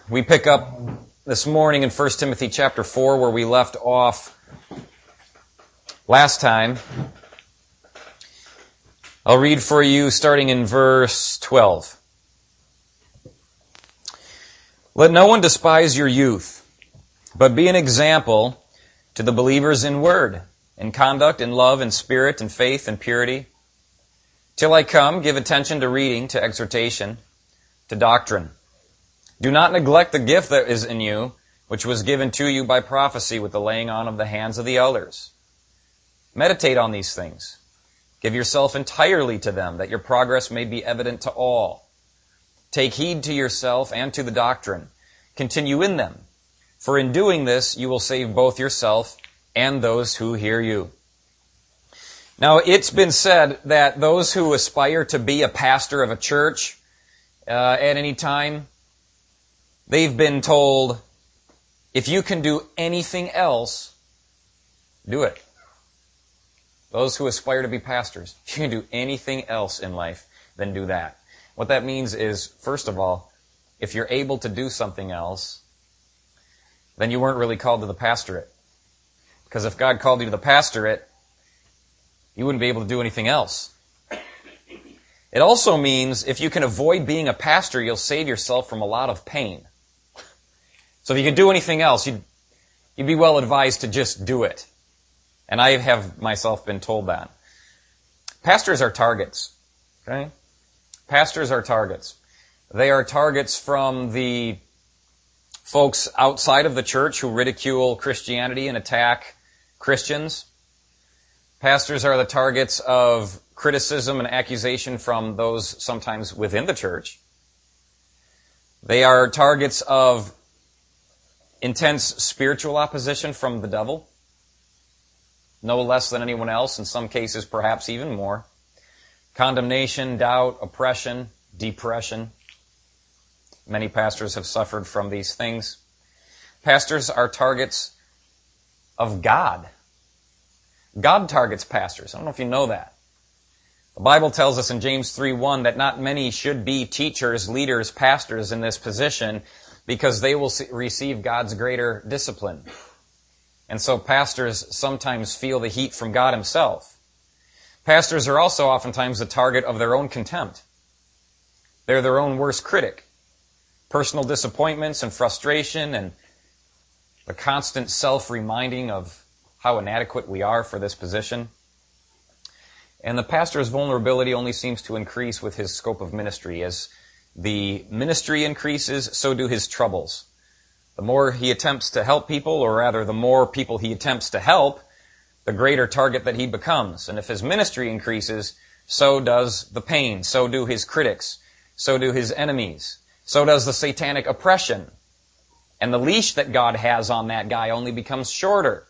We pick up this morning in 1 Timothy chapter 4 where we left off last time. I'll read for you starting in verse 12. Let no one despise your youth, but be an example to the believers in word, in conduct, in love, in spirit, in faith, in purity. Till I come, give attention to reading, to exhortation, to doctrine. Do not neglect the gift that is in you, which was given to you by prophecy with the laying on of the hands of the elders. Meditate on these things. Give yourself entirely to them, that your progress may be evident to all. Take heed to yourself and to the doctrine. Continue in them, for in doing this you will save both yourself and those who hear you. Now, it's been said that those who aspire to be a pastor of a church at any time, they've been told, if you can do anything else, do it. Those who aspire to be pastors, if you can do anything else in life, then do that. What that means is, first of all, if you're able to do something else, then you weren't really called to the pastorate. Because if God called you to the pastorate, you wouldn't be able to do anything else. It also means if you can avoid being a pastor, you'll save yourself from a lot of pain. So if you could do anything else, you'd be well advised to just do it. And I have myself been told that. Pastors are targets. Okay? Pastors are targets. They are targets from the folks outside of the church who ridicule Christianity and attack Christians. Pastors are the targets of criticism and accusation from those sometimes within the church. They are targets of intense spiritual opposition from the devil, no less than anyone else, in some cases perhaps even more. Condemnation, doubt, oppression, depression. Many pastors have suffered from these things. Pastors are targets of God. God targets pastors. I don't know if you know that. The Bible tells us in James 3:1 that not many should be teachers, leaders, pastors in this position because they will receive God's greater discipline. And so pastors sometimes feel the heat from God himself. Pastors are also oftentimes the target of their own contempt. They're their own worst critic. Personal disappointments and frustration and the constant self-reminding of how inadequate we are for this position. And the pastor's vulnerability only seems to increase with his scope of ministry. As the ministry increases, so do his troubles. The more he attempts to help people, or rather the more people he attempts to help, the greater target that he becomes. And if his ministry increases, so does the pain, so do his critics, so do his enemies, so does the satanic oppression. And the leash that God has on that guy only becomes shorter.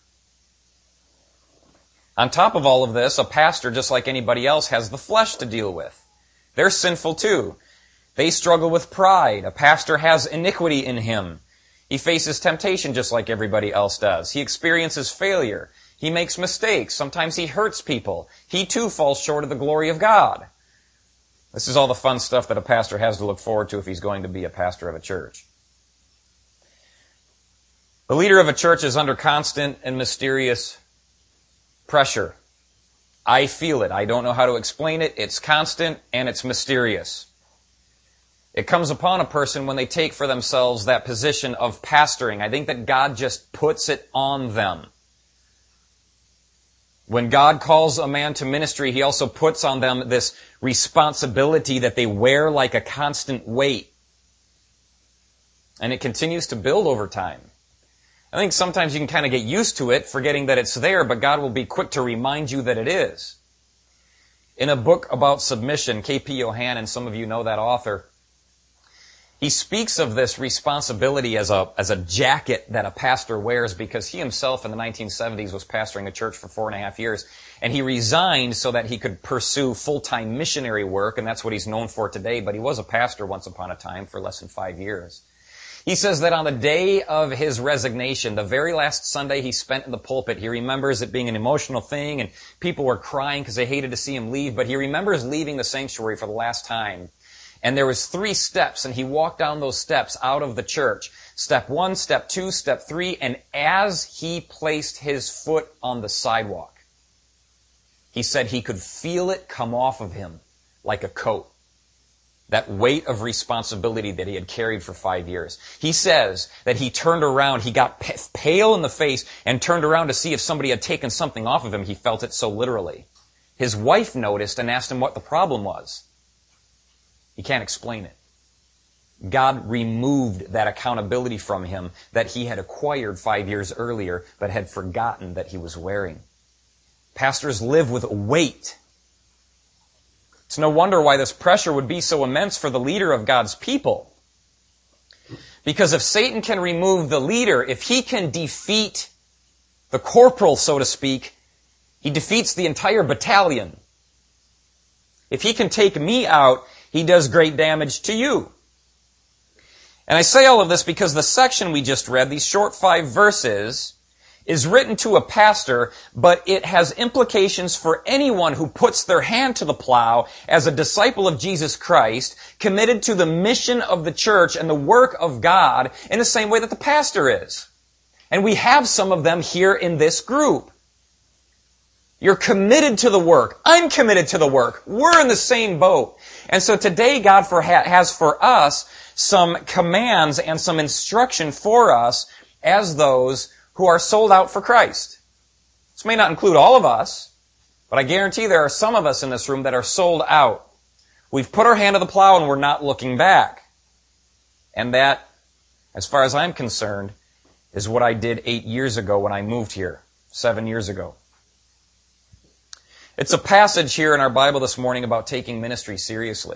On top of all of this, a pastor, just like anybody else, has the flesh to deal with. They're sinful too. They struggle with pride. A pastor has iniquity in him. He faces temptation just like everybody else does. He experiences failure. He makes mistakes. Sometimes he hurts people. He too falls short of the glory of God. This is all the fun stuff that a pastor has to look forward to if he's going to be a pastor of a church. The leader of a church is under constant and mysterious pressure. I feel it. I don't know how to explain it. It's constant and it's mysterious. It comes upon a person when they take for themselves that position of pastoring. I think that God just puts it on them. When God calls a man to ministry, he also puts on them this responsibility that they wear like a constant weight. And it continues to build over time. I think sometimes you can kind of get used to it, forgetting that it's there, but God will be quick to remind you that it is. In a book about submission, K.P. Yohannan, some of you know that author, he speaks of this responsibility as a jacket that a pastor wears because he himself in the 1970s was pastoring a church for 4.5 years. And he resigned so that he could pursue full-time missionary work, and that's what he's known for today. But he was a pastor once upon a time for less than 5 years. He says that on the day of his resignation, the very last Sunday he spent in the pulpit, he remembers it being an emotional thing, and people were crying because they hated to see him leave. But he remembers leaving the sanctuary for the last time. And there was 3 steps, and he walked down those steps out of the church. Step 1, step 2, step 3, and as he placed his foot on the sidewalk, he said he could feel it come off of him like a coat. That weight of responsibility that he had carried for 5 years. He says that he turned around, he got pale in the face and turned around to see if somebody had taken something off of him. He felt it so literally. His wife noticed and asked him what the problem was. He can't explain it. God removed that accountability from him that he had acquired 5 years earlier but had forgotten that he was wearing. Pastors live with a weight. It's no wonder why this pressure would be so immense for the leader of God's people. Because if Satan can remove the leader, if he can defeat the corporal, so to speak, he defeats the entire battalion. If he can take me out, he does great damage to you. And I say all of this because the section we just read, these short 5 verses, is written to a pastor, but it has implications for anyone who puts their hand to the plow as a disciple of Jesus Christ, committed to the mission of the church and the work of God in the same way that the pastor is. And we have some of them here in this group. You're committed to the work. I'm committed to the work. We're in the same boat. And so today God has for us some commands and some instruction for us as those who are sold out for Christ. This may not include all of us, but I guarantee there are some of us in this room that are sold out. We've put our hand to the plow and we're not looking back. And that, as far as I'm concerned, is what I did 8 years ago when I moved here, 7 years ago. It's a passage here in our Bible this morning about taking ministry seriously.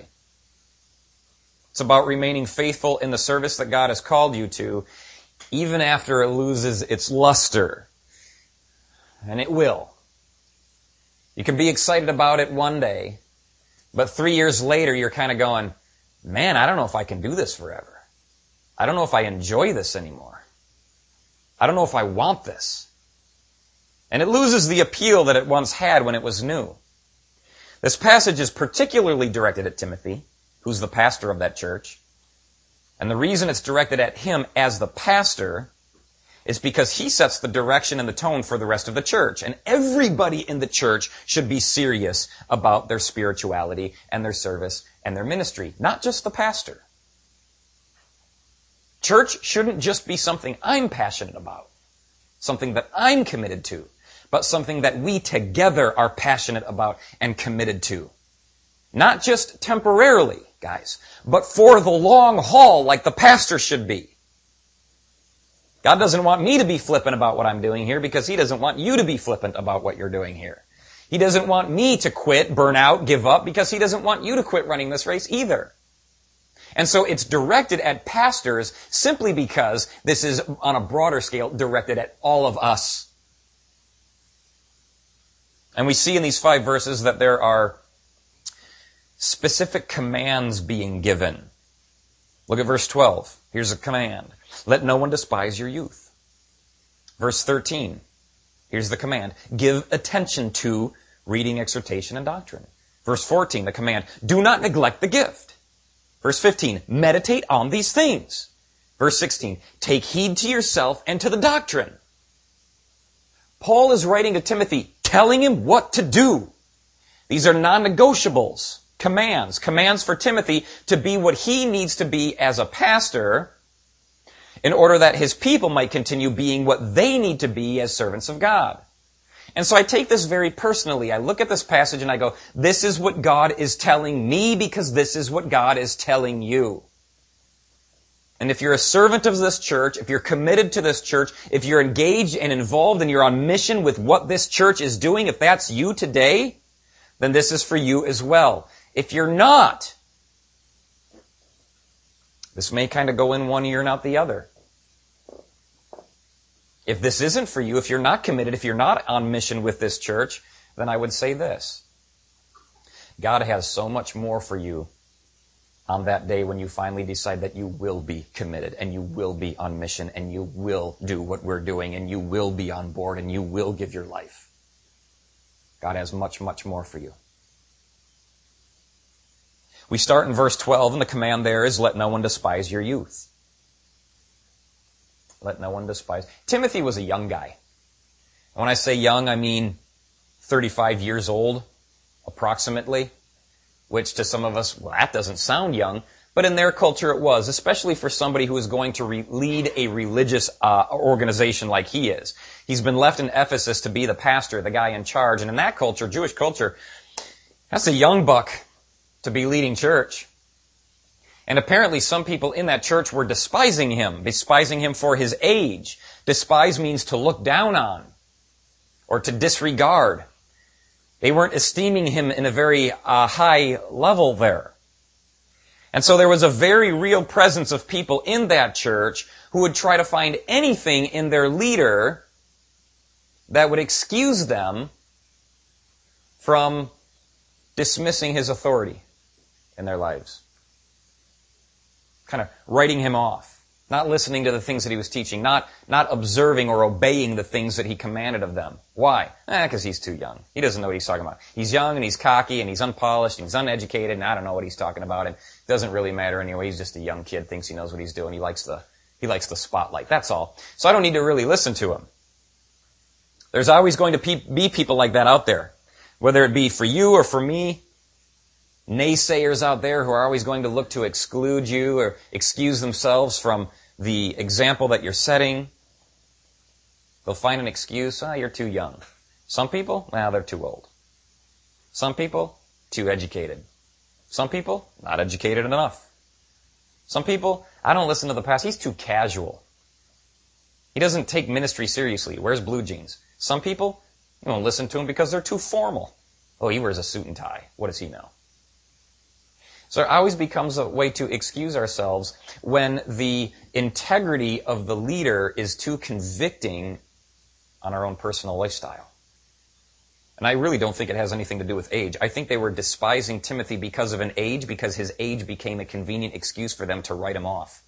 It's about remaining faithful in the service that God has called you to, even after it loses its luster. And it will. You can be excited about it one day, but 3 years later you're kind of going, man, I don't know if I can do this forever. I don't know if I enjoy this anymore. I don't know if I want this. And it loses the appeal that it once had when it was new. This passage is particularly directed at Timothy, who's the pastor of that church. And the reason it's directed at him as the pastor is because he sets the direction and the tone for the rest of the church. And everybody in the church should be serious about their spirituality and their service and their ministry, not just the pastor. Church shouldn't just be something I'm passionate about, something that I'm committed to, but something that we together are passionate about and committed to. Not just temporarily, guys, but for the long haul, like the pastor should be. God doesn't want me to be flippant about what I'm doing here because He doesn't want you to be flippant about what you're doing here. He doesn't want me to quit, burn out, give up because He doesn't want you to quit running this race either. And so it's directed at pastors simply because this is, on a broader scale, directed at all of us. And we see in these 5 verses that there are specific commands being given. Look at verse 12. Here's a command. Let no one despise your youth. Verse 13. Here's the command. Give attention to reading, exhortation, and doctrine. Verse 14, the command. Do not neglect the gift. Verse 15. Meditate on these things. Verse 16. Take heed to yourself and to the doctrine. Paul is writing to Timothy, telling him what to do. These are non-negotiables, commands for Timothy to be what he needs to be as a pastor in order that his people might continue being what they need to be as servants of God. And so I take this very personally. I look at this passage and I go, this is what God is telling me because this is what God is telling you. And if you're a servant of this church, if you're committed to this church, if you're engaged and involved and you're on mission with what this church is doing, if that's you today, then this is for you as well. If you're not, this may kind of go in one ear and out the other. If this isn't for you, if you're not committed, if you're not on mission with this church, then I would say this. God has so much more for you on that day when you finally decide that you will be committed and you will be on mission and you will do what we're doing and you will be on board and you will give your life. God has much, much more for you. We start in verse 12, and the command there is, let no one despise your youth. Let no one despise. Timothy was a young guy. And when I say young, I mean 35 years old, approximately, which to some of us, well, that doesn't sound young, but in their culture it was, especially for somebody who is going to lead a religious organization like he is. He's been left in Ephesus to be the pastor, the guy in charge, and in that culture, Jewish culture, that's a young buck to be leading church. And apparently some people in that church were despising him for his age. Despise means to look down on or to disregard. They weren't esteeming him in a very high level there. And so there was a very real presence of people in that church who would try to find anything in their leader that would excuse them from dismissing his authority in their lives. Kind of writing him off. Not listening to the things that he was teaching. Not observing or obeying the things that he commanded of them. Why? Because he's too young. He doesn't know what he's talking about. He's young and he's cocky and he's unpolished and he's uneducated and I don't know what he's talking about. And it doesn't really matter anyway. He's just a young kid, thinks he knows what he's doing. He likes the spotlight. That's all. So I don't need to really listen to him. There's always going to be people like that out there. Whether it be for you or for me. Naysayers out there who are always going to look to exclude you or excuse themselves from the example that you're setting. They'll find an excuse, you're too young. Some people, they're too old. Some people, too educated. Some people, not educated enough. Some people, I don't listen to the pastor, he's too casual. He doesn't take ministry seriously, he wears blue jeans. Some people, you won't listen to him because they're too formal. Oh, he wears a suit and tie. What does he know? So it always becomes a way to excuse ourselves when the integrity of the leader is too convicting on our own personal lifestyle. And I really don't think it has anything to do with age. I think they were despising Timothy because of an age, because his age became a convenient excuse for them to write him off.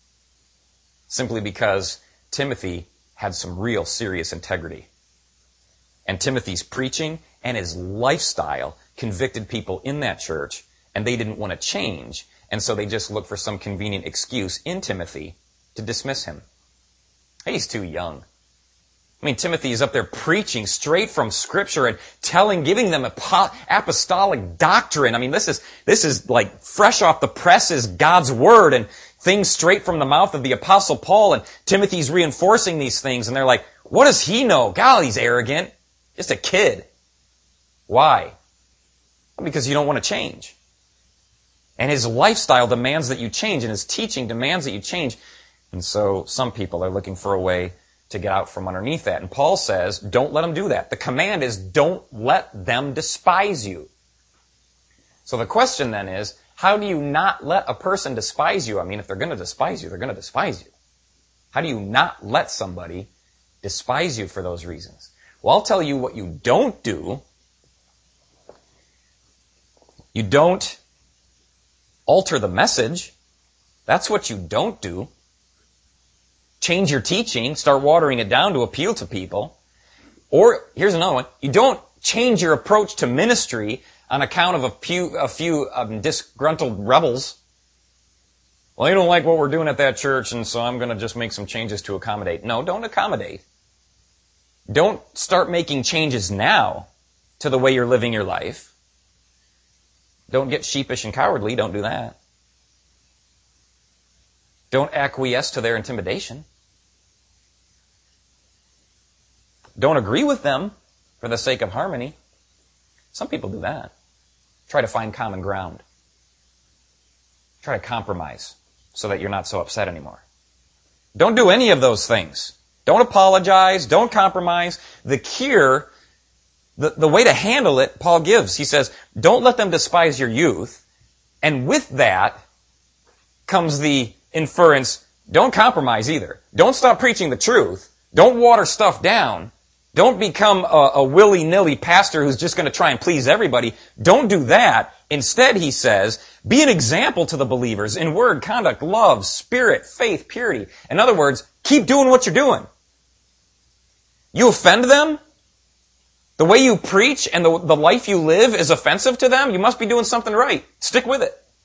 Simply because Timothy had some real serious integrity. And Timothy's preaching and his lifestyle convicted people in that church. And they didn't want to change, and so they just looked for some convenient excuse in Timothy to dismiss him. He's too young. I mean, Timothy is up there preaching straight from Scripture and giving them apostolic doctrine. I mean, this is like fresh off the presses, God's Word, and things straight from the mouth of the Apostle Paul, and Timothy's reinforcing these things, and they're like, what does he know? God, he's arrogant. Just a kid. Why? Well, because you don't want to change. And his lifestyle demands that you change, and his teaching demands that you change. And so some people are looking for a way to get out from underneath that. And Paul says, don't let them do that. The command is, don't let them despise you. So the question then is, how do you not let a person despise you? I mean, if they're going to despise you, they're going to despise you. How do you not let somebody despise you for those reasons? Well, I'll tell you what you don't do. You don't alter the message. That's what you don't do. Change your teaching, start watering it down to appeal to people. Or, here's another one, you don't change your approach to ministry on account of a few disgruntled rebels. Well, they don't like what we're doing at that church, and so I'm going to just make some changes to accommodate. No, don't accommodate. Don't start making changes now to the way you're living your life. Don't get sheepish and cowardly. Don't do that. Don't acquiesce to their intimidation. Don't agree with them for the sake of harmony. Some people do that. Try to find common ground. Try to compromise so that you're not so upset anymore. Don't do any of those things. Don't apologize. Don't compromise. The cure, the way to handle it, Paul gives. He says, don't let them despise your youth. And with that comes the inference, don't compromise either. Don't stop preaching the truth. Don't water stuff down. Don't become a willy-nilly pastor who's just going to try and please everybody. Don't do that. Instead, he says, be an example to the believers in word, conduct, love, spirit, faith, purity. In other words, keep doing what you're doing. You offend them? The way you preach and the life you live is offensive to them? You must be doing something right. Stick with it.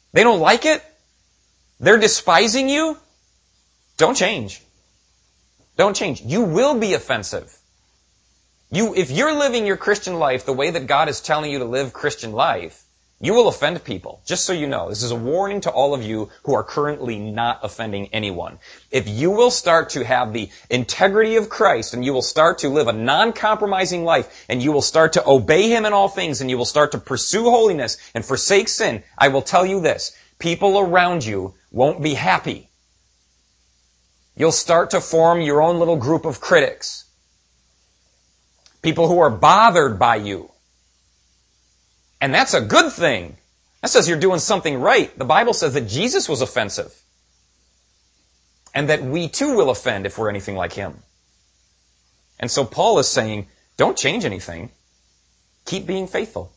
They don't like it? They're despising you? Don't change. Don't change. You will be offensive. If you're living your Christian life the way that God is telling you to live Christian life, you will offend people. Just so you know, this is a warning to all of you who are currently not offending anyone. If you will start to have the integrity of Christ and you will start to live a non-compromising life and you will start to obey Him in all things and you will start to pursue holiness and forsake sin, I will tell you this, people around you won't be happy. You'll start to form your own little group of critics. People who are bothered by you. And that's a good thing. That says you're doing something right. The Bible says that Jesus was offensive. And that we too will offend if we're anything like Him. And so Paul is saying, don't change anything. Keep being faithful.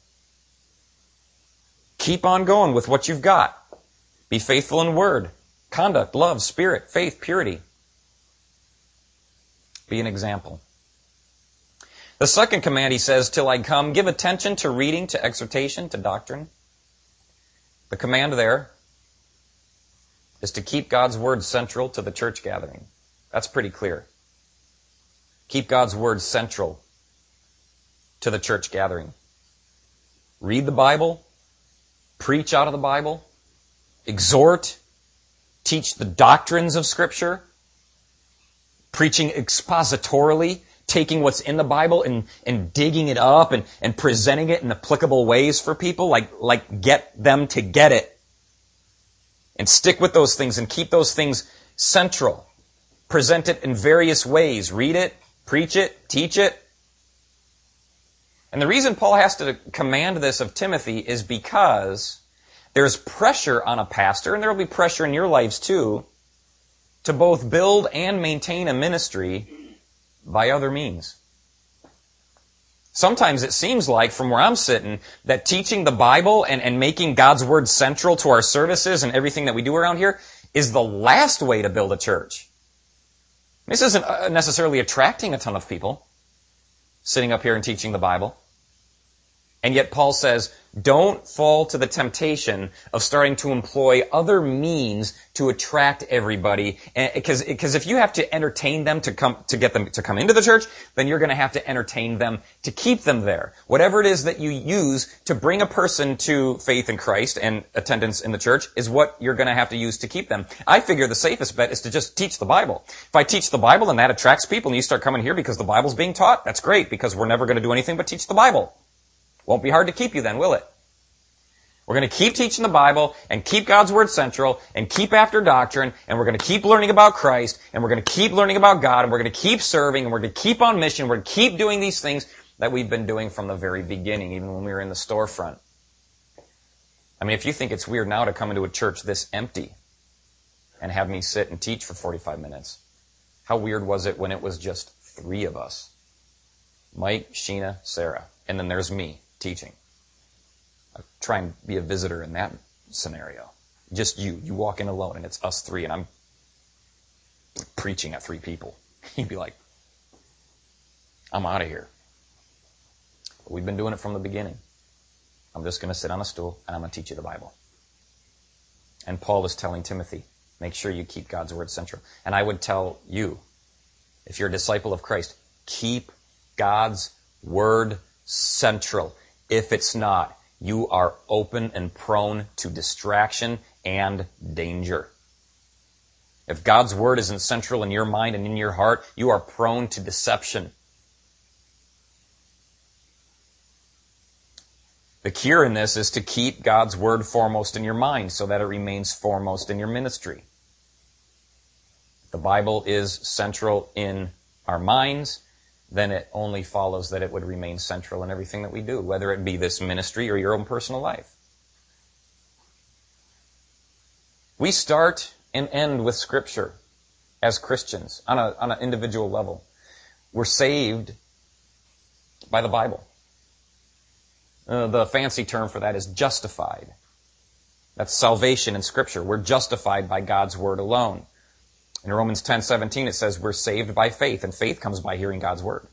Keep on going with what you've got. Be faithful in word, conduct, love, spirit, faith, purity. Be an example. The second command, he says, till I come, give attention to reading, to exhortation, to doctrine. The command there is to keep God's word central to the church gathering. That's pretty clear. Keep God's word central to the church gathering. Read the Bible, preach out of the Bible, exhort, teach the doctrines of Scripture, preaching expositorily, taking what's in the Bible and digging it up and presenting it in applicable ways for people, like get them to get it. And stick with those things and keep those things central. Present it in various ways. Read it, preach it, teach it. And the reason Paul has to command this of Timothy is because there's pressure on a pastor, and there will be pressure in your lives too, to both build and maintain a ministry by other means. Sometimes it seems like, from where I'm sitting, that teaching the Bible and making God's Word central to our services and everything that we do around here is the last way to build a church. This isn't necessarily attracting a ton of people, sitting up here and teaching the Bible. And yet Paul says, don't fall to the temptation of starting to employ other means to attract everybody. Because if you have to entertain them to get them to come into the church, then you're going to have to entertain them to keep them there. Whatever it is that you use to bring a person to faith in Christ and attendance in the church is what you're going to have to use to keep them. I figure the safest bet is to just teach the Bible. If I teach the Bible and that attracts people and you start coming here because the Bible's being taught, that's great, because we're never going to do anything but teach the Bible. Won't be hard to keep you then, will it? We're going to keep teaching the Bible and keep God's Word central and keep after doctrine, and we're going to keep learning about Christ, and we're going to keep learning about God, and we're going to keep serving, and we're going to keep on mission. We're going to keep doing these things that we've been doing from the very beginning, even when we were in the storefront. I mean, if you think it's weird now to come into a church this empty and have me sit and teach for 45 minutes, how weird was it when it was just 3 of us? Mike, Sheena, Sarah, and then there's me teaching. I try and be a visitor in that scenario. Just you. You walk in alone and it's us 3 and I'm preaching at 3 people. You'd be like, I'm out of here. But we've been doing it from the beginning. I'm just going to sit on a stool and I'm going to teach you the Bible. And Paul is telling Timothy, make sure you keep God's Word central. And I would tell you, if you're a disciple of Christ, keep God's Word central. If it's not, you are open and prone to distraction and danger. If God's Word isn't central in your mind and in your heart, you are prone to deception. The cure in this is to keep God's Word foremost in your mind so that it remains foremost in your ministry. The Bible is central in our minds, then it only follows that it would remain central in everything that we do, whether it be this ministry or your own personal life. We start and end with Scripture as Christians on an individual level. We're saved by the Bible. The fancy term for that is justified. That's salvation in Scripture. We're justified by God's Word alone. In Romans 10:17 it says we're saved by faith, and faith comes by hearing God's Word.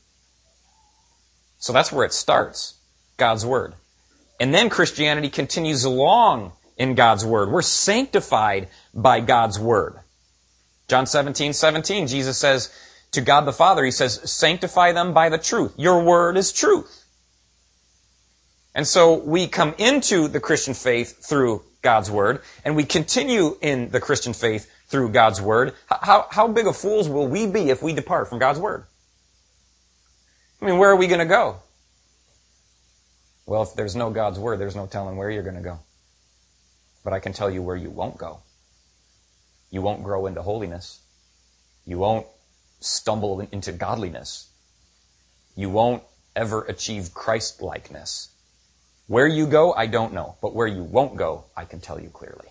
So that's where it starts, God's Word. And then Christianity continues along in God's Word. We're sanctified by God's Word. John 17:17, Jesus says to God the Father, He says, sanctify them by the truth. Your Word is truth. And so we come into the Christian faith through God's Word, and we continue in the Christian faith through God's Word. How big of fools will we be if we depart from God's Word? I mean, where are we going to go? Well, if there's no God's Word, there's no telling where you're going to go. But I can tell you where you won't go. You won't grow into holiness. You won't stumble into godliness. You won't ever achieve Christ-likeness. Where you go, I don't know. But where you won't go, I can tell you clearly.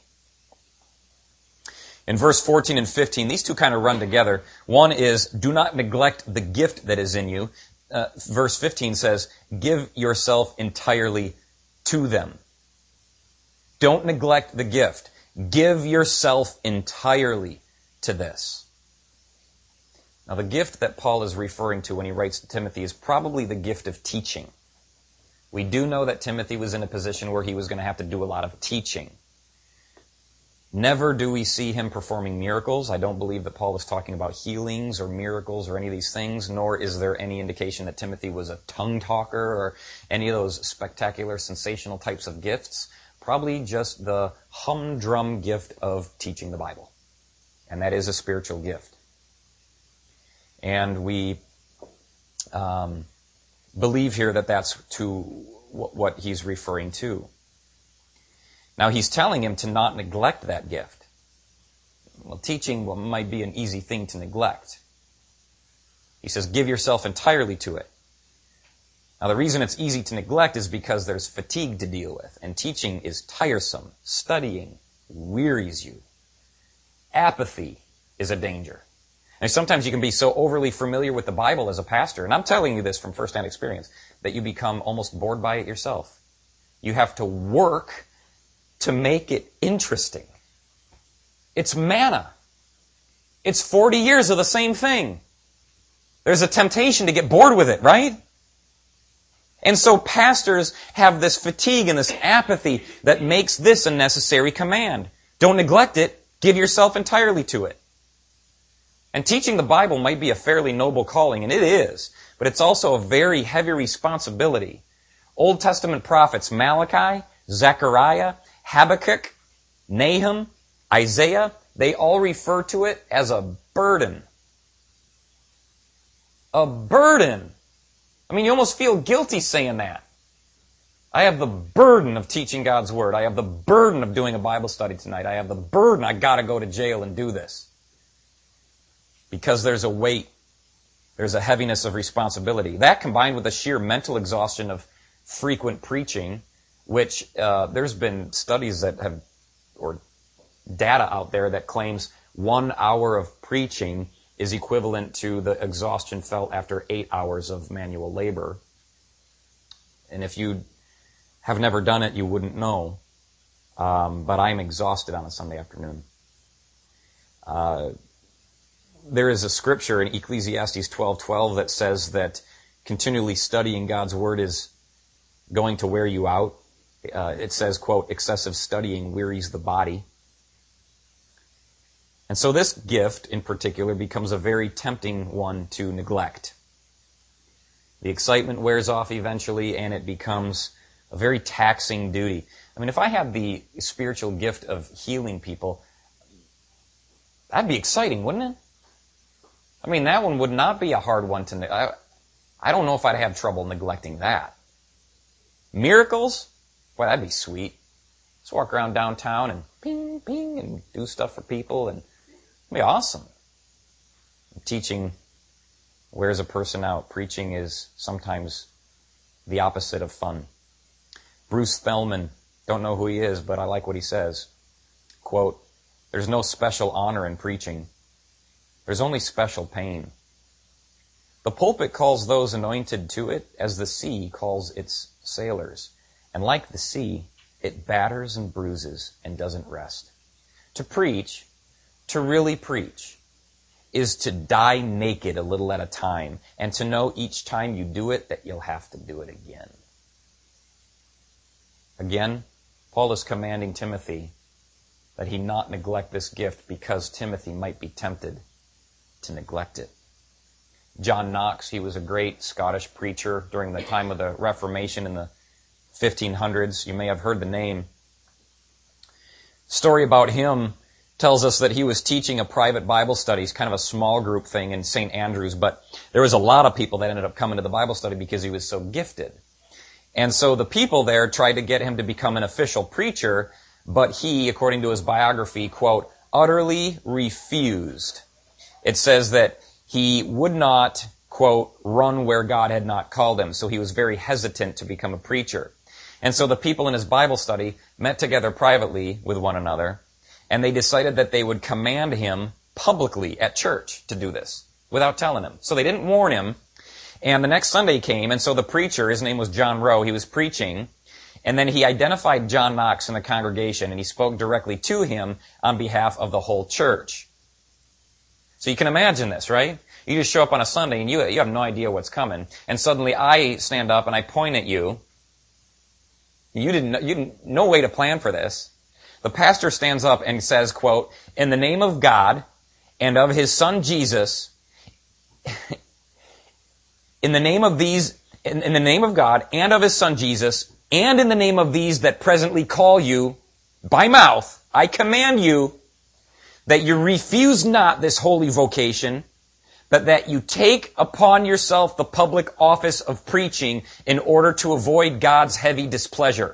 In verse 14 and 15, these two kind of run together. One is, do not neglect the gift that is in you. Verse 15 says, give yourself entirely to them. Don't neglect the gift. Give yourself entirely to this. Now, the gift that Paul is referring to when he writes to Timothy is probably the gift of teaching. We do know that Timothy was in a position where he was going to have to do a lot of teaching. Never do we see him performing miracles. I don't believe that Paul was talking about healings or miracles or any of these things, nor is there any indication that Timothy was a tongue talker or any of those spectacular, sensational types of gifts. Probably just the humdrum gift of teaching the Bible. And that is a spiritual gift. And we believe here that that's to what he's referring to. Now, he's telling him to not neglect that gift. Well, teaching might be an easy thing to neglect. He says, give yourself entirely to it. Now, the reason it's easy to neglect is because there's fatigue to deal with, and teaching is tiresome. Studying wearies you. Apathy is a danger. And sometimes you can be so overly familiar with the Bible as a pastor, and I'm telling you this from first-hand experience, that you become almost bored by it yourself. You have to work to make it interesting. It's manna. It's 40 years of the same thing. There's a temptation to get bored with it, right? And so pastors have this fatigue and this apathy that makes this a necessary command. Don't neglect it. Give yourself entirely to it. And teaching the Bible might be a fairly noble calling, and it is, but it's also a very heavy responsibility. Old Testament prophets Malachi, Zechariah, Habakkuk, Nahum, Isaiah, they all refer to it as a burden. A burden. I mean, you almost feel guilty saying that. I have the burden of teaching God's Word. I have the burden of doing a Bible study tonight. I have the burden, I gotta go to jail and do this. Because there's a weight. There's a heaviness of responsibility. That combined with the sheer mental exhaustion of frequent preaching, which there's been studies that have, or data out there that claims 1 hour of preaching is equivalent to the exhaustion felt after 8 hours of manual labor. And if you have never done it, you wouldn't know. But I'm exhausted on a Sunday afternoon. There is a scripture in Ecclesiastes 12:12 that says that continually studying God's Word is going to wear you out. It says, quote, excessive studying wearies the body. And so this gift in particular becomes a very tempting one to neglect. The excitement wears off eventually, and it becomes a very taxing duty. I mean, if I had the spiritual gift of healing people, that'd be exciting, wouldn't it? I mean, that one would not be a hard one to... I don't know if I'd have trouble neglecting that. Miracles? Boy, that'd be sweet. Just walk around downtown and ping, ping, and do stuff for people, and it'd be awesome. Teaching wears a person out. Preaching is sometimes the opposite of fun. Bruce Thelman, don't know who he is, but I like what he says. Quote, there's no special honor in preaching. There's only special pain. The pulpit calls those anointed to it as the sea calls its sailors. And like the sea, it batters and bruises and doesn't rest. To preach, to really preach, is to die naked a little at a time, and to know each time you do it that you'll have to do it again. Again Paul is commanding Timothy that he not neglect this gift because Timothy might be tempted to neglect it. John Knox, he was a great Scottish preacher during the time of the Reformation in the 1500s. You may have heard the name. Story about him tells us that he was teaching a private Bible study, kind of a small group thing in St. Andrews, but there was a lot of people that ended up coming to the Bible study because he was so gifted. And so the people there tried to get him to become an official preacher, but he, according to his biography, quote, utterly refused. It says that he would not, quote, run where God had not called him, so he was very hesitant to become a preacher. And so the people in his Bible study met together privately with one another, and they decided that they would command him publicly at church to do this, without telling him. So they didn't warn him, and the next Sunday came, and so the preacher, his name was John Rowe, he was preaching, and then he identified John Knox in the congregation, and he spoke directly to him on behalf of the whole church. So you can imagine this, right? You just show up on a Sunday, and you have no idea what's coming, and suddenly I stand up and I point at you. You didn't no way to plan for this. The pastor stands up and says, quote, in the name of God and of his son Jesus, in the name of God and of his son Jesus, and in the name of these that presently call you by mouth, I command you that you refuse not this holy vocation, but that you take upon yourself the public office of preaching in order to avoid God's heavy displeasure.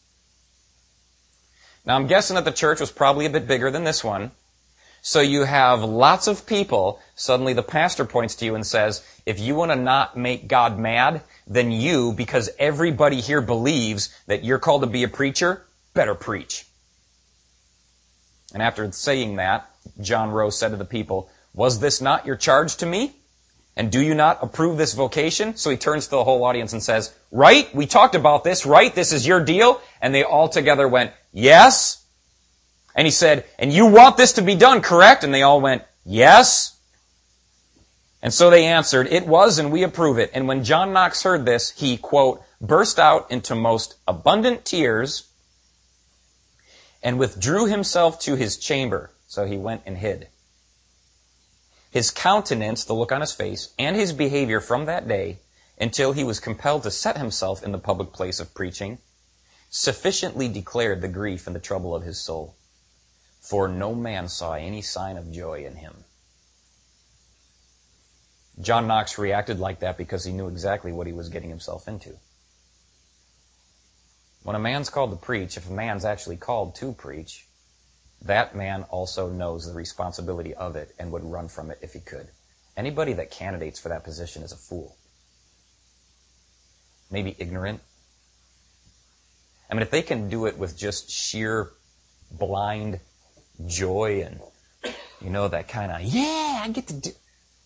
Now I'm guessing that the church was probably a bit bigger than this one. So you have lots of people. Suddenly the pastor points to you and says, if you want to not make God mad, then you, because everybody here believes that you're called to be a preacher, better preach. And after saying that, John Rowe said to the people, was this not your charge to me? And do you not approve this vocation? So he turns to the whole audience and says, right? We talked about this, right? This is your deal? And they all together went, yes. And he said, and you want this to be done, correct? And they all went, yes. And so they answered, it was, and we approve it. And when John Knox heard this, he, quote, burst out into most abundant tears and withdrew himself to his chamber. So he went and hid. His countenance, the look on his face, and his behavior from that day until he was compelled to set himself in the public place of preaching, sufficiently declared the grief and the trouble of his soul. For no man saw any sign of joy in him. John Knox reacted like that because he knew exactly what he was getting himself into. When a man's called to preach, if a man's actually called to preach, that man also knows the responsibility of it and would run from it if he could. Anybody that candidates for that position is a fool. Maybe ignorant. I mean, if they can do it with just sheer blind joy and, that kind of, yeah, I get to do.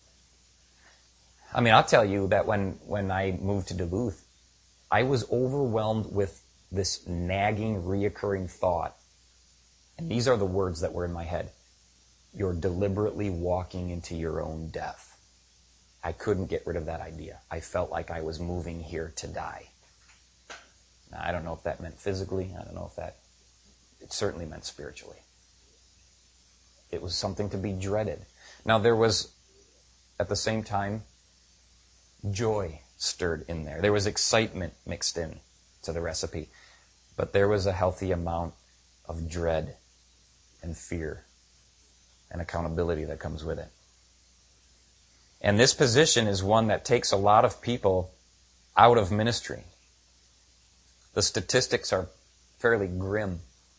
I mean, I'll tell you that when I moved to Duluth, I was overwhelmed with this nagging, reoccurring thought. And these are the words that were in my head. You're deliberately walking into your own death. I couldn't get rid of that idea. I felt like I was moving here to die. Now, I don't know if that meant physically. I don't know if it certainly meant spiritually. It was something to be dreaded. Now, there was, at the same time, joy stirred in there. There was excitement mixed in to the recipe. But there was a healthy amount of dread and fear and accountability that comes with it. And this position is one that takes a lot of people out of ministry. The statistics are fairly grim.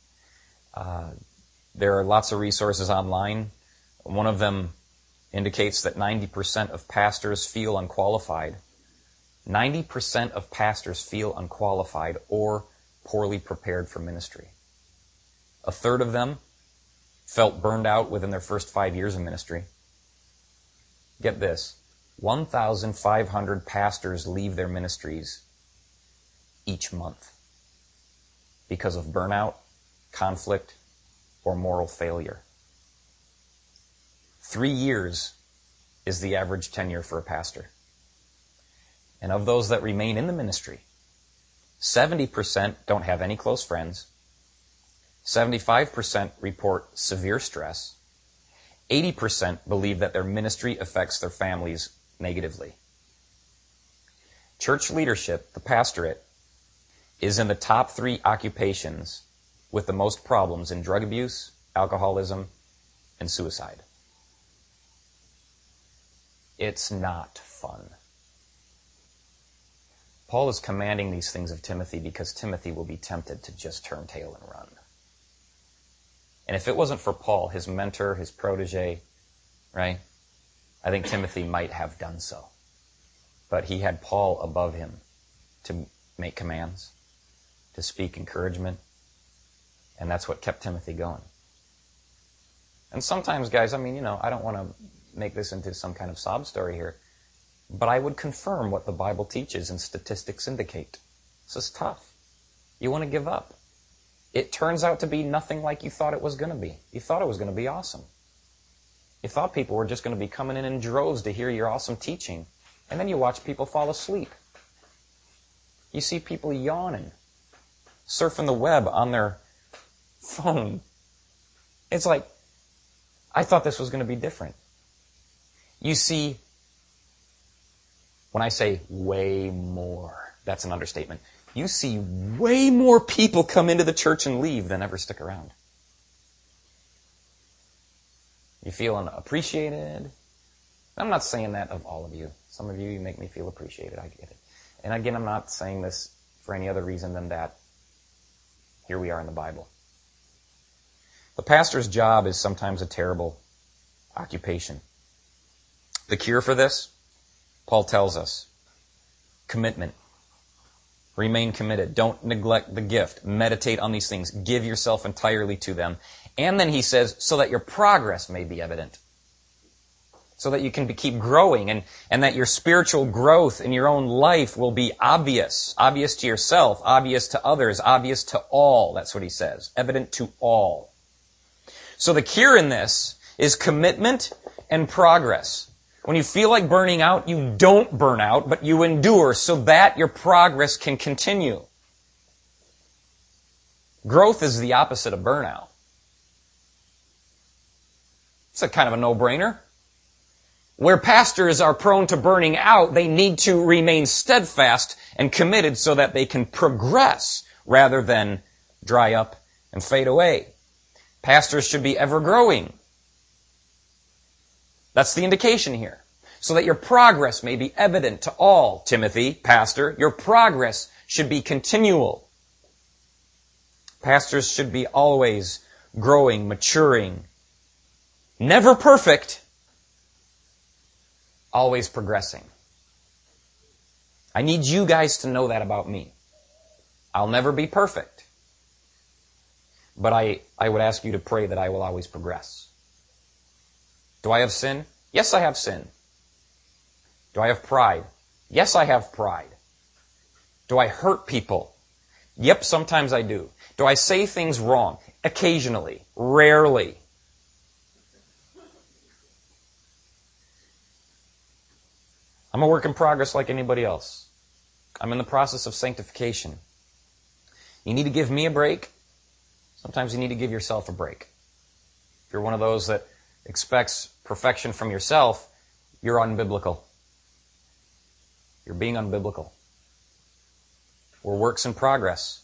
There are lots of resources online. One of them indicates that 90% of pastors feel unqualified. 90% of pastors feel unqualified or poorly prepared for ministry. A third of them felt burned out within their first 5 years of ministry. Get this, 1,500 pastors leave their ministries each month because of burnout, conflict, or moral failure. 3 years is the average tenure for a pastor. And of those that remain in the ministry, 70% don't have any close friends, 75% report severe stress. 80% believe that their ministry affects their families negatively. Church leadership, the pastorate, is in the top 3 occupations with the most problems in drug abuse, alcoholism, and suicide. It's not fun. Paul is commanding these things of Timothy because Timothy will be tempted to just turn tail and run. And if it wasn't for Paul, his mentor, his protege, right, I think Timothy might have done so. But he had Paul above him to make commands, to speak encouragement, and that's what kept Timothy going. And sometimes, guys, I don't want to make this into some kind of sob story here, but I would confirm what the Bible teaches and statistics indicate. This is tough. You want to give up. It turns out to be nothing like you thought it was going to be. You thought it was going to be awesome. You thought people were just going to be coming in droves to hear your awesome teaching. And then you watch people fall asleep. You see people yawning, surfing the web on their phone. It's like, I thought this was going to be different. You see, when I say way more, that's an understatement. You see way more people come into the church and leave than ever stick around. You feeling appreciated? I'm not saying that of all of you. Some of you make me feel appreciated. I get it. And again, I'm not saying this for any other reason than that here we are in the Bible. The pastor's job is sometimes a terrible occupation. The cure for this, Paul tells us, commitment. Remain committed. Don't neglect the gift. Meditate on these things. Give yourself entirely to them. And then he says, so that your progress may be evident. So that you can keep growing and that your spiritual growth in your own life will be obvious. Obvious to yourself, obvious to others, obvious to all. That's what he says. Evident to all. So the cure in this is commitment and progress. When you feel like burning out, you don't burn out, but you endure so that your progress can continue. Growth is the opposite of burnout. It's a kind of a no-brainer. Where pastors are prone to burning out, they need to remain steadfast and committed so that they can progress rather than dry up and fade away. Pastors should be ever growing. That's the indication here. So that your progress may be evident to all, Timothy, pastor. Your progress should be continual. Pastors should be always growing, maturing. Never perfect. Always progressing. I need you guys to know that about me. I'll never be perfect. But I would ask you to pray that I will always progress. Do I have sin? Yes, I have sin. Do I have pride? Yes, I have pride. Do I hurt people? Yep, sometimes I do. Do I say things wrong? Occasionally. Rarely. I'm a work in progress like anybody else. I'm in the process of sanctification. You need to give me a break. Sometimes you need to give yourself a break. If you're one of those that expects perfection from yourself, you're unbiblical. You're being unbiblical. We're works in progress.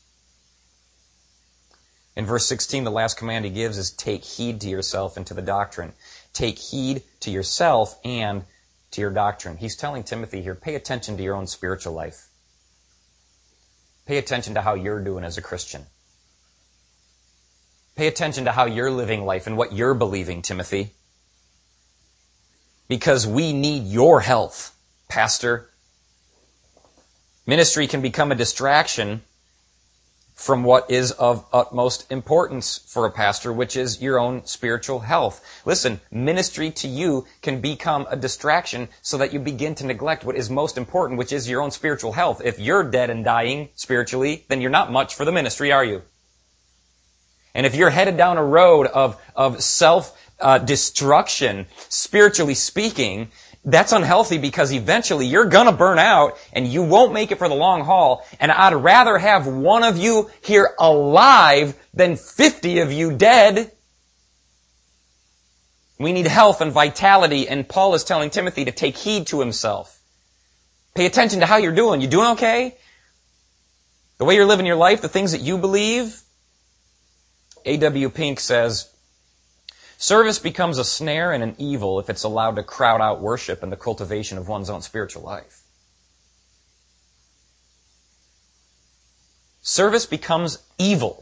In verse 16, the last command he gives is take heed to yourself and to the doctrine. Take heed to yourself and to your doctrine. He's telling Timothy here, pay attention to your own spiritual life. Pay attention to how you're doing as a Christian. Pay attention to how you're living life and what you're believing, Timothy. Because we need your health, pastor. Ministry can become a distraction from what is of utmost importance for a pastor, which is your own spiritual health. Listen, ministry to you can become a distraction so that you begin to neglect what is most important, which is your own spiritual health. If you're dead and dying spiritually, then you're not much for the ministry, are you? And if you're headed down a road of self-destruction, spiritually speaking, That's unhealthy because eventually you're gonna burn out and you won't make it for the long haul. And I'd rather have one of you here alive than 50 of you dead. We need health and vitality, and Paul is telling Timothy to take heed to himself. Pay attention to how you're doing. You doing okay? The way you're living your life, the things that you believe? A.W. Pink says, service becomes a snare and an evil if it's allowed to crowd out worship and the cultivation of one's own spiritual life. Service becomes evil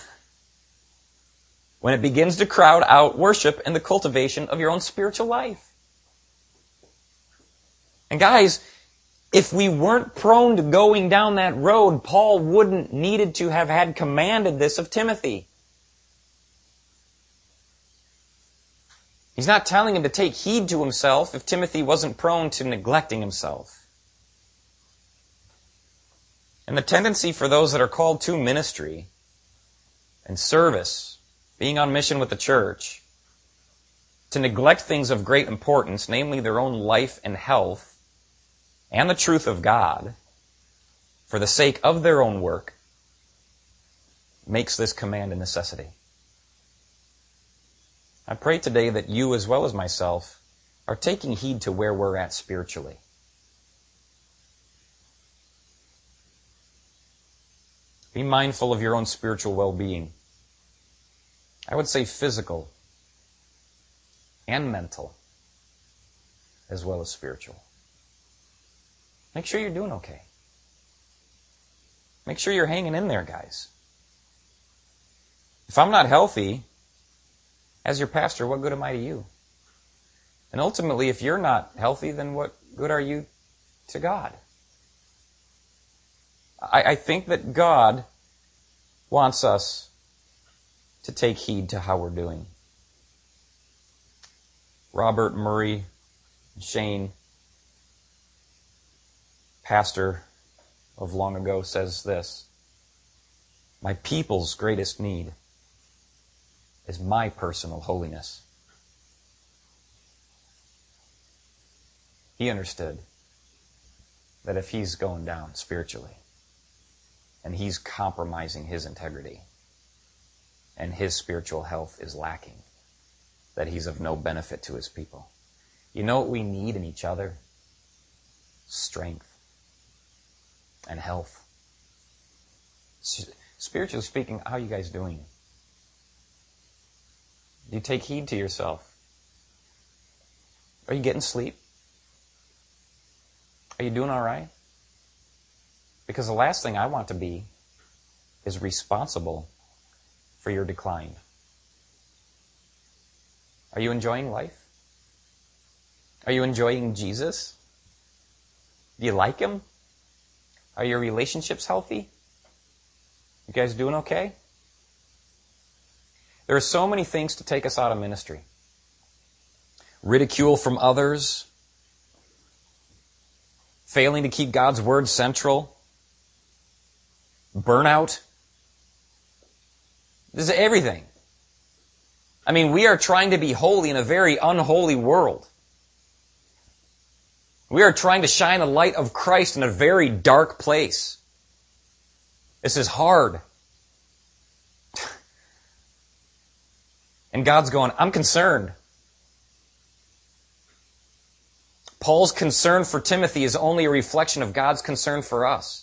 when it begins to crowd out worship and the cultivation of your own spiritual life. And guys, if we weren't prone to going down that road, Paul wouldn't needed to have had commanded this of Timothy. He's not telling him to take heed to himself if Timothy wasn't prone to neglecting himself. And the tendency for those that are called to ministry and service, being on mission with the church, to neglect things of great importance, namely their own life and health, and the truth of God, for the sake of their own work, makes this command a necessity. I pray today that you, as well as myself, are taking heed to where we're at spiritually. Be mindful of your own spiritual well-being. I would say physical and mental, as well as spiritual. Make sure you're doing okay. Make sure you're hanging in there, guys. If I'm not healthy, as your pastor, what good am I to you? And ultimately, if you're not healthy, then what good are you to God? I think that God wants us to take heed to how we're doing. Robert Murray Shane, pastor of long ago, says this: my people's greatest need is my personal holiness. He understood that if he's going down spiritually and he's compromising his integrity and his spiritual health is lacking, that he's of no benefit to his people. You know what we need in each other? Strength and health. Spiritually speaking, how are you guys doing? Do you take heed to yourself? Are you getting sleep? Are you doing all right? Because the last thing I want to be is responsible for your decline. Are you enjoying life? Are you enjoying Jesus? Do you like him? Are your relationships healthy? You guys doing okay? There are so many things to take us out of ministry. Ridicule from others, failing to keep God's word central, burnout. This is everything. I mean, we are trying to be holy in a very unholy world. We are trying to shine the light of Christ in a very dark place. This is hard. And God's going, I'm concerned. Paul's concern for Timothy is only a reflection of God's concern for us.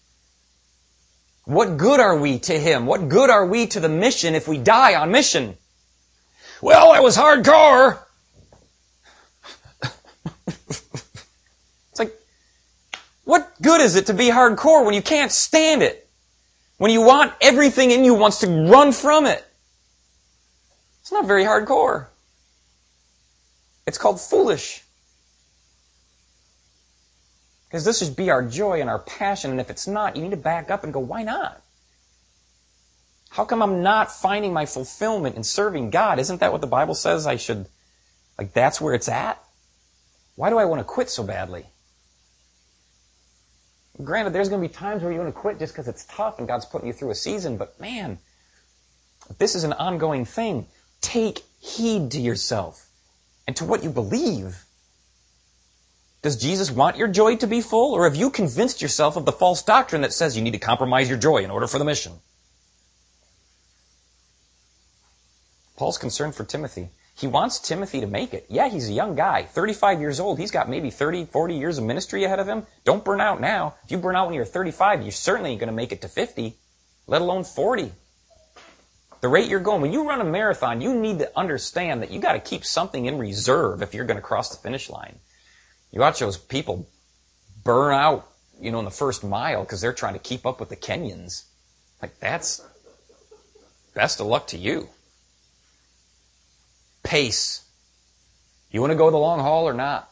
What good are we to him? What good are we to the mission if we die on mission? Well, I was hardcore. It's like, what good is it to be hardcore when you can't stand it? When you want everything in you wants to run from it? It's not very hardcore. It's called foolish. Because this should be our joy and our passion, and if it's not, you need to back up and go, why not? How come I'm not finding my fulfillment in serving God? Isn't that what the Bible says I should, that's where it's at? Why do I want to quit so badly? Granted, there's going to be times where you want to quit just because it's tough and God's putting you through a season, but man, if this is an ongoing thing, take heed to yourself and to what you believe. Does Jesus want your joy to be full? Or have you convinced yourself of the false doctrine that says you need to compromise your joy in order for the mission? Paul's concerned for Timothy. He wants Timothy to make it. Yeah, he's a young guy, 35 years old. He's got maybe 30, 40 years of ministry ahead of him. Don't burn out now. If you burn out when you're 35, you're certainly going to make it to 50, let alone 40. The rate you're going, when you run a marathon, you need to understand that you got to keep something in reserve if you're going to cross the finish line. You watch those people burn out, in the first mile because they're trying to keep up with the Kenyans. Like, that's best of luck to you. Pace. You want to go the long haul or not?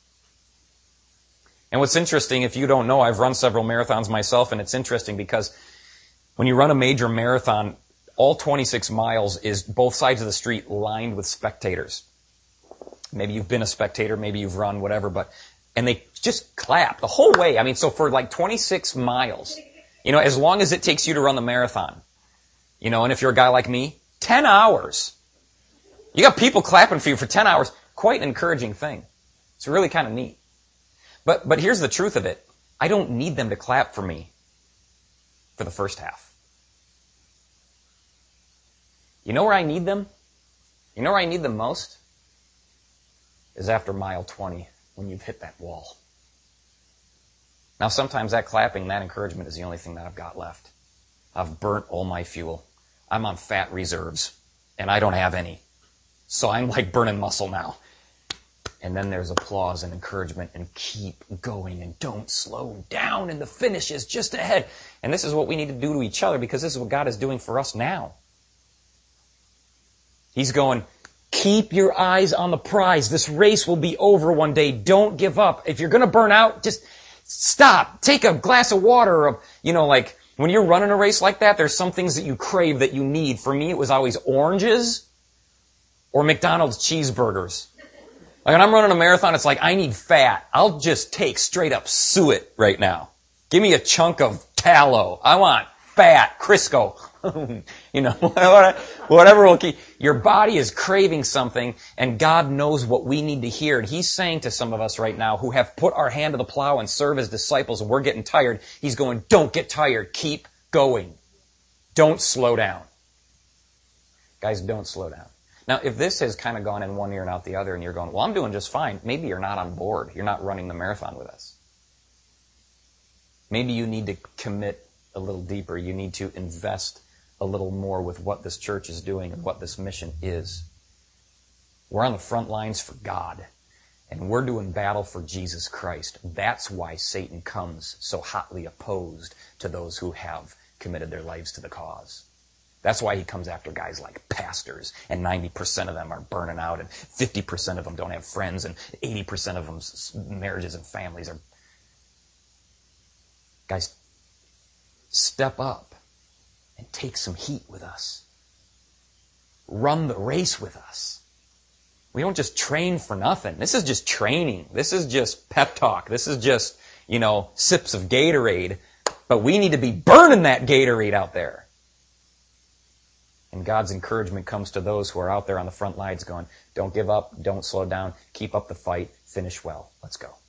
And what's interesting, if you don't know, I've run several marathons myself, and it's interesting because when you run a major marathon, all 26 miles is both sides of the street lined with spectators. Maybe you've been a spectator, maybe you've run, whatever, and they just clap the whole way. I mean, so for like 26 miles, as long as it takes you to run the marathon, and if you're a guy like me, 10 hours. You got people clapping for you for 10 hours. Quite an encouraging thing. It's really kind of neat. But here's the truth of it. I don't need them to clap for me for the first half. You know where I need them? You know where I need them most? Is after mile 20, when you've hit that wall. Now, sometimes that clapping, that encouragement is the only thing that I've got left. I've burnt all my fuel. I'm on fat reserves, and I don't have any. So I'm like burning muscle now. And then there's applause and encouragement and keep going and don't slow down, and the finish is just ahead. And this is what we need to do to each other, because this is what God is doing for us now. He's going, keep your eyes on the prize. This race will be over one day. Don't give up. If you're going to burn out, just stop. Take a glass of water. Like when you're running a race like that, there's some things that you crave, that you need. For me, it was always oranges or McDonald's cheeseburgers. Like when I'm running a marathon, it's like I need fat. I'll just take straight up suet right now. Give me a chunk of tallow. I want fat, Crisco. Whatever will keep. Your body is craving something, and God knows what we need to hear. And He's saying to some of us right now who have put our hand to the plow and serve as disciples, and we're getting tired, He's going, don't get tired. Keep going. Don't slow down. Guys, don't slow down. Now, if this has kind of gone in one ear and out the other, and you're going, well, I'm doing just fine, maybe you're not on board. You're not running the marathon with us. Maybe you need to commit a little deeper. You need to invest a little more with what this church is doing and what this mission is. We're on the front lines for God, and we're doing battle for Jesus Christ. That's why Satan comes so hotly opposed to those who have committed their lives to the cause. That's why he comes after guys like pastors, and 90% of them are burning out, and 50% of them don't have friends, and 80% of them's marriages and families are... Guys, step up and take some heat with us. Run the race with us. We don't just train for nothing. This is just training. This is just pep talk. This is just, sips of Gatorade. But we need to be burning that Gatorade out there. And God's encouragement comes to those who are out there on the front lines going, don't give up, don't slow down, keep up the fight, finish well. Let's go.